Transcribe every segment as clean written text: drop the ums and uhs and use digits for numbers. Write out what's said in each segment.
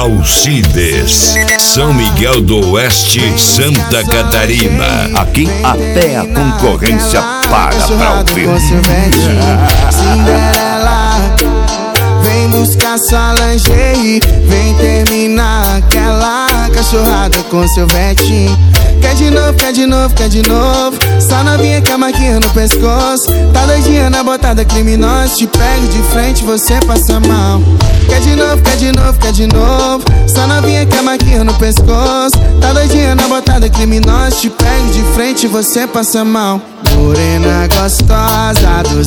Alcides, São Miguel do Oeste, Santa Catarina. Aqui até a concorrência para pra ouvir. Cinderela, vem buscar sua lingerie, vem terminar aquela cachorrada com seu vetinho. Quer de novo, quer de novo, quer de novo. Só novinha com a marquinha no pescoço. Tá doidinha na botada criminosa. Te pego de frente, você passa mal. Quer de novo, quer de novo, quer de novo. Só novinha com a marquinha no pescoço. Tá doidinha na botada criminosa. Te pego de frente, você passa mal. Morena gostosa do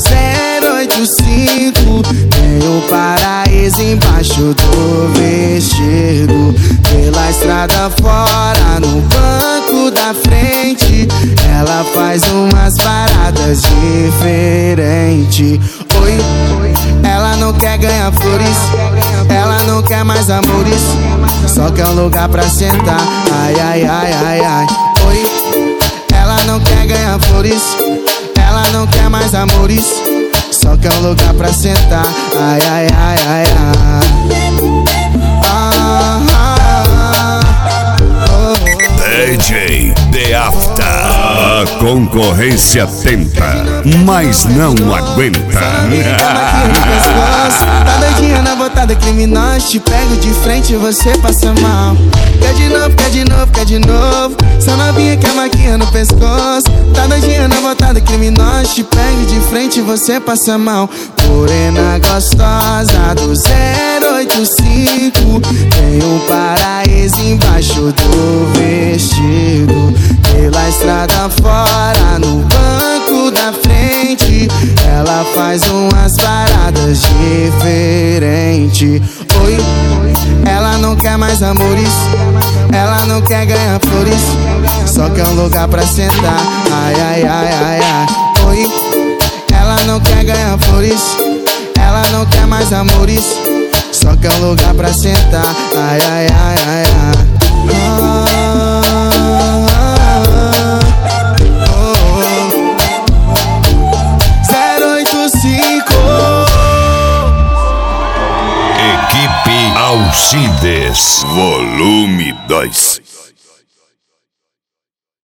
085, tem o paraíso embaixo do vestido. Pela estrada fora, no banco da frente, ela faz umas paradas diferentes. Oi, ela não quer ganhar flores, ela não quer mais amores, só quer um lugar pra sentar. Ai, ai, ai, ai, ai. Oi, ela não quer ganhar flores, ela não quer mais amores, só quer um lugar pra sentar. Ai, ai, ai, ai, ai. DJ The After. A concorrência tenta, mas não aguenta. Tá doidinha na botada criminosa. Te pego de frente e você passa mal. Quer de novo, quer de novo, quer de novo. Só novinha que a marquinha no pescoço. Tá doidinha na botada criminosa. Te pego de frente e você passa mal. Morena gostosa do 085, tem um paraíso embaixo do vestido. Pela estrada fora, no banco da frente, ela faz umas paradas diferentes. Oi, ela não quer mais amores, ela não quer ganhar flores, só quer um lugar pra sentar. Ai, ai, ai, ai, ai. Oi, ela não quer ganhar flores, ela não quer mais amores, só quer um lugar pra sentar. Ai, ai, ai, ai, ai. 085. Equipe Alcides, volume 2.